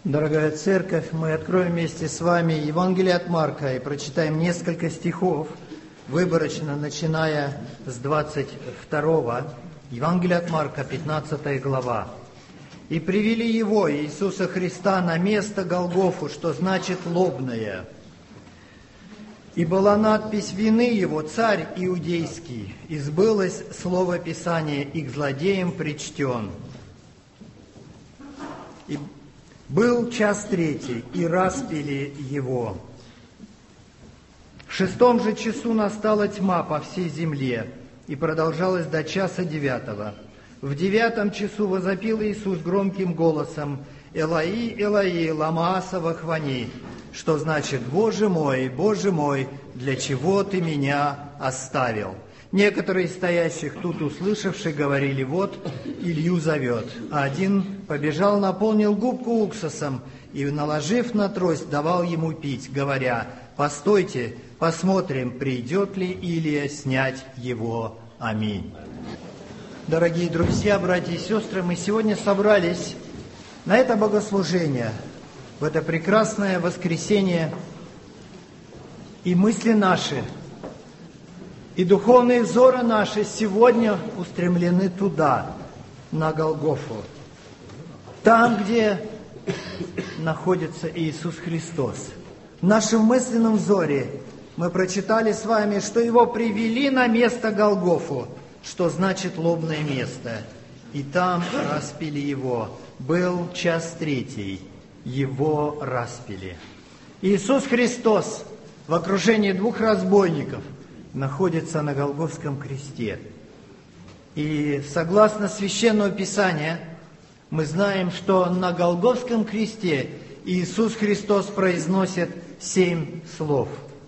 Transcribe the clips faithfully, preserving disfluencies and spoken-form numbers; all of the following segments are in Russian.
Дорогая церковь, мы откроем вместе с вами Евангелие от Марка и прочитаем несколько стихов, выборочно начиная с двадцать второго. Евангелие от Марка, пятнадцатая глава. «И привели его, Иисуса Христа, на место Голгофу, что значит лобное. И была надпись вины его, царь иудейский, и сбылось слово Писания, и к злодеям причтен. И был час третий, и распяли его. В шестом же часу настала тьма по всей земле, и продолжалась до часа девятого. В девятом часу возопил Иисус громким голосом: «Элои, Элои, лама савахвани», что значит: «Боже мой, Боже мой, для чего ты меня оставил?» Некоторые из стоящих тут услышавших говорили: «Вот Илью зовет». А один побежал, наполнил губку уксусом и, наложив на трость, давал ему пить, говоря: «Постойте, посмотрим, придет ли Илия снять его. Аминь». Дорогие друзья, братья и сестры, мы сегодня собрались на это богослужение, в это прекрасное воскресенье, и мысли наши, и духовные взоры наши сегодня устремлены туда, на Голгофу, там, где находится Иисус Христос. В нашем мысленном взоре мы прочитали с вами, что Его привели на место Голгофу, что значит лобное место, и там распяли Его. Был час третий, Его распяли. Иисус Христос в окружении двух разбойников находится на Голгофском кресте. И согласно Священному Писанию, мы знаем, что на Голгофском кресте Иисус Христос произносит семь слов.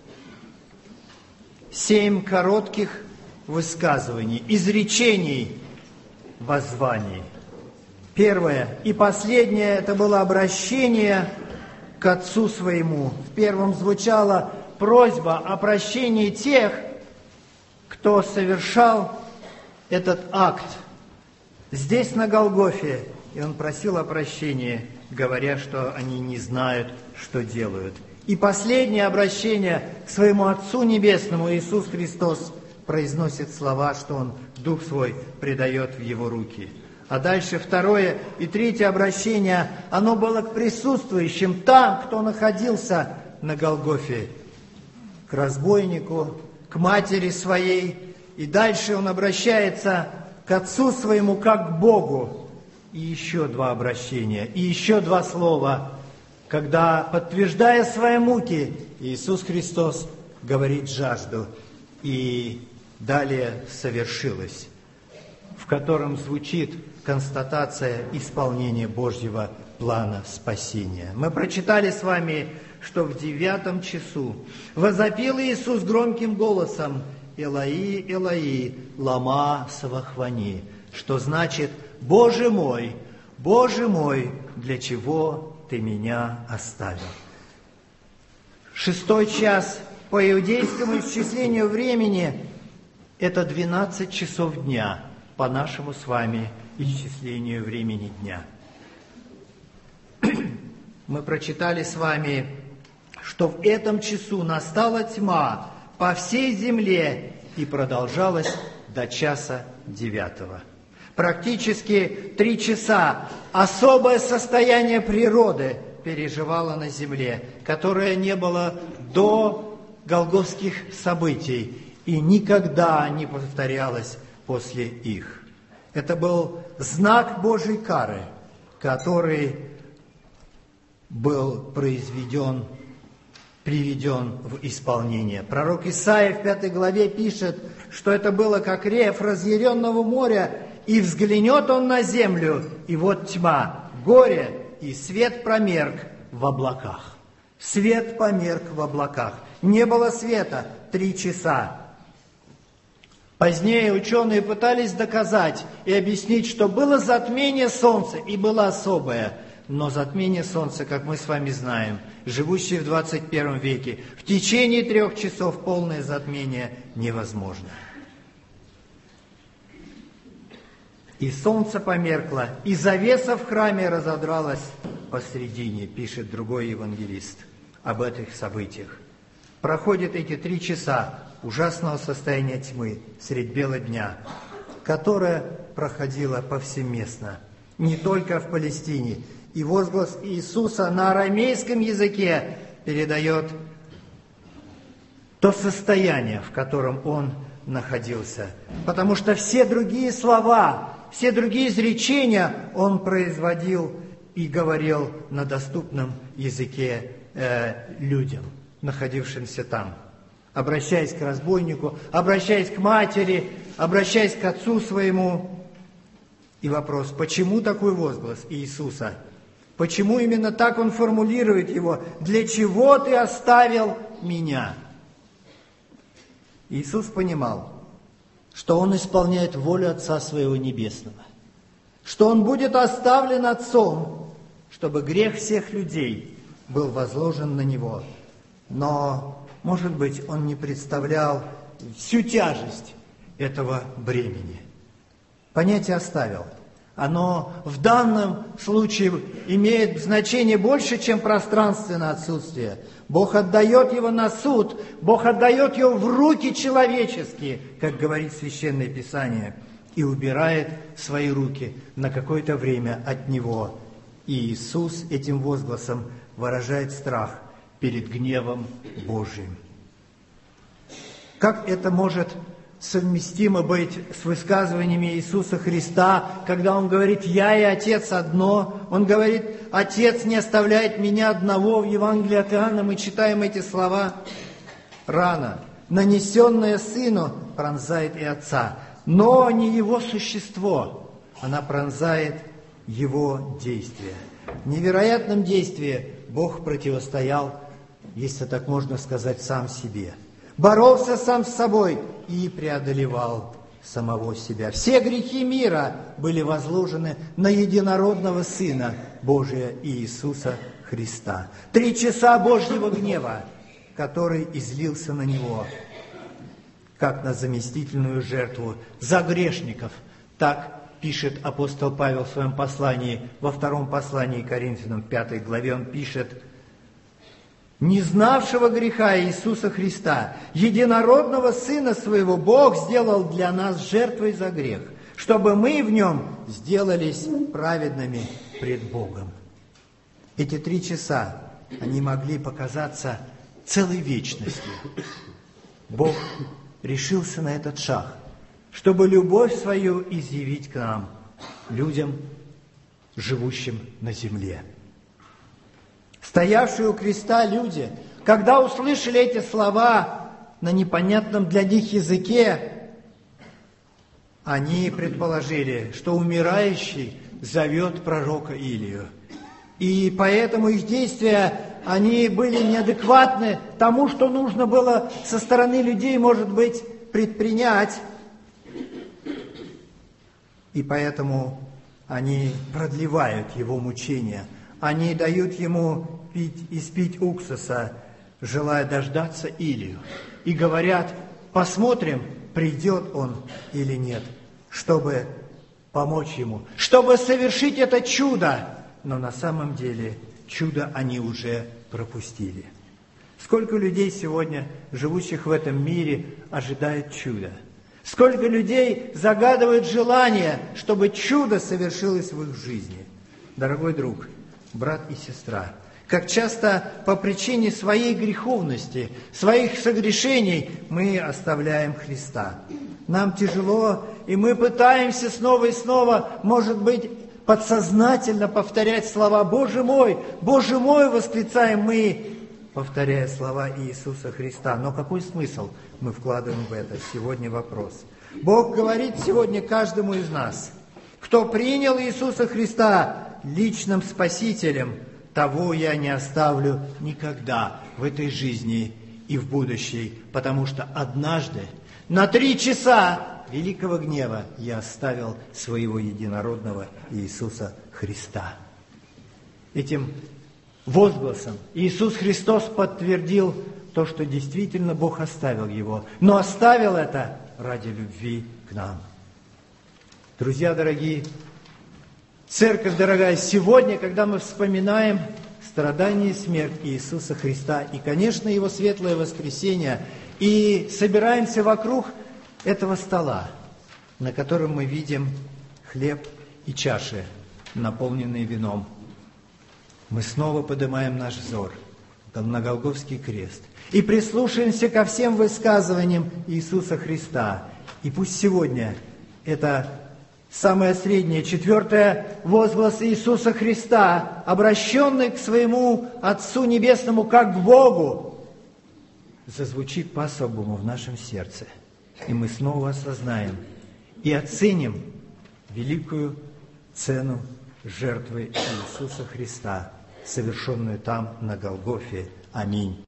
Семь коротких высказываний, изречений, воззваний. Первое и последнее – это было обращение к Отцу Своему. В первом звучала просьба о прощении тех, кто совершал этот акт здесь, на Голгофе, и он просил о прощении, говоря, что они не знают, что делают. И последнее обращение к своему Отцу Небесному, Иисус Христос произносит слова, что Он Дух Свой предает в Его руки. А дальше второе и третье обращение, оно было к присутствующим там, кто находился на Голгофе, к разбойнику, к матери своей, и дальше он обращается к Отцу Своему как к Богу. И еще два обращения, и еще два слова, когда, подтверждая свои муки, Иисус Христос говорит жажду, и далее совершилось, в котором звучит констатация исполнения Божьего плана спасения. Мы прочитали с вами, что в девятом часу возопил Иисус громким голосом: «Элои, Элои, лама савахвани», что значит: «Боже мой, Боже мой, для чего ты меня оставил?» Шестой час по иудейскому исчислению времени – это двенадцать часов дня, по нашему с вами исчислению времени дня. Мы прочитали с вами, что в этом часу настала тьма по всей земле и продолжалась до часа девятого. Практически три часа особое состояние природы переживало на земле, которое не было до голгофских событий и никогда не повторялось после их. Это был знак Божьей кары, который был произведен, приведен в исполнение. Пророк Исаия в пятой главе пишет, что это было как рев разъяренного моря, и взглянет он на землю, и вот тьма, горе, и свет промерк в облаках. Свет померк в облаках. Не было света три часа. Позднее ученые пытались доказать и объяснить, что было затмение солнца, и было особое. Но затмение солнца, как мы с вами знаем, живущие в двадцать первом веке, в течение трех часов полное затмение невозможно. И солнце померкло, и завеса в храме разодралась посредине, пишет другой евангелист об этих событиях. Проходят эти три часа ужасного состояния тьмы средь бела дня, которое проходило повсеместно, не только в Палестине. И возглас Иисуса на арамейском языке передает то состояние, в котором Он находился. Потому что все другие слова, все другие изречения Он производил и говорил на доступном языке э, людям, находившимся там. Обращаясь к разбойнику, обращаясь к матери, обращаясь к отцу своему. И вопрос, почему такой возглас Иисуса? Почему именно так Он формулирует его? «Для чего ты оставил меня?» Иисус понимал, что Он исполняет волю Отца Своего Небесного, что Он будет оставлен Отцом, чтобы грех всех людей был возложен на Него. Но, может быть, Он не представлял всю тяжесть этого бремени. Понятие «оставил». Оно в данном случае имеет значение больше, чем пространственное отсутствие. Бог отдает его на суд, Бог отдает его в руки человеческие, как говорит Священное Писание, и убирает свои руки на какое-то время от него. И Иисус этим возгласом выражает страх перед гневом Божиим. Как это может совместимо быть с высказываниями Иисуса Христа, когда Он говорит «Я и Отец одно». Он говорит «Отец не оставляет меня одного». В Евангелии от Иоанна мы читаем эти слова. Рана, нанесенная Сыну, пронзает и Отца, но не Его существо, она пронзает Его действие. В невероятном действии Бог противостоял, если так можно сказать, сам себе. Боролся сам с собой и преодолевал самого себя. Все грехи мира были возложены на единородного Сына Божия Иисуса Христа. Три часа Божьего гнева, который излился на Него, как на заместительную жертву за грешников. Так пишет апостол Павел в своем послании, во втором послании к Коринфянам, в пятой главе, он пишет: «Не знавшего греха Иисуса Христа, единородного Сына Своего, Бог сделал для нас жертвой за грех, чтобы мы в Нем сделались праведными пред Богом». Эти три часа, они могли показаться целой вечностью. Бог решился на этот шаг, чтобы любовь свою изъявить к нам, людям, живущим на земле. Стоявшие у креста люди, когда услышали эти слова на непонятном для них языке, они предположили, что умирающий зовет пророка Илию. И поэтому их действия, они были неадекватны тому, что нужно было со стороны людей, может быть, предпринять. И поэтому они продлевают его мучения. Они дают ему пить, испить уксуса, желая дождаться Илию. И говорят: посмотрим, придет он или нет, чтобы помочь ему, чтобы совершить это чудо. Но на самом деле чудо они уже пропустили. Сколько людей сегодня, живущих в этом мире, ожидает чуда? Сколько людей загадывают желание, чтобы чудо совершилось в их жизни? Дорогой друг, брат и сестра, как часто по причине своей греховности, своих согрешений мы оставляем Христа. Нам тяжело, и мы пытаемся снова и снова, может быть, подсознательно повторять слова «Боже мой, Боже мой!» восклицаем мы, повторяя слова Иисуса Христа. Но какой смысл мы вкладываем в это? Сегодня вопрос. Бог говорит сегодня каждому из нас: кто принял Иисуса Христа личным Спасителем, того я не оставлю никогда в этой жизни и в будущей, потому что однажды на три часа великого гнева я оставил своего единородного Иисуса Христа. Этим возгласом Иисус Христос подтвердил то, что действительно Бог оставил Его, но оставил это ради любви к нам. Друзья дорогие, Церковь, дорогая, сегодня, когда мы вспоминаем страдания и смерть Иисуса Христа, и, конечно, Его светлое воскресение, и собираемся вокруг этого стола, на котором мы видим хлеб и чаши, наполненные вином, мы снова поднимаем наш взор на Голгофский крест и прислушаемся ко всем высказываниям Иисуса Христа. И пусть сегодня это самое среднее, четвертое, возглас Иисуса Христа, обращенный к своему Отцу Небесному, как к Богу, зазвучит по-особому в нашем сердце. И мы снова осознаем и оценим великую цену жертвы Иисуса Христа, совершенную там, на Голгофе. Аминь.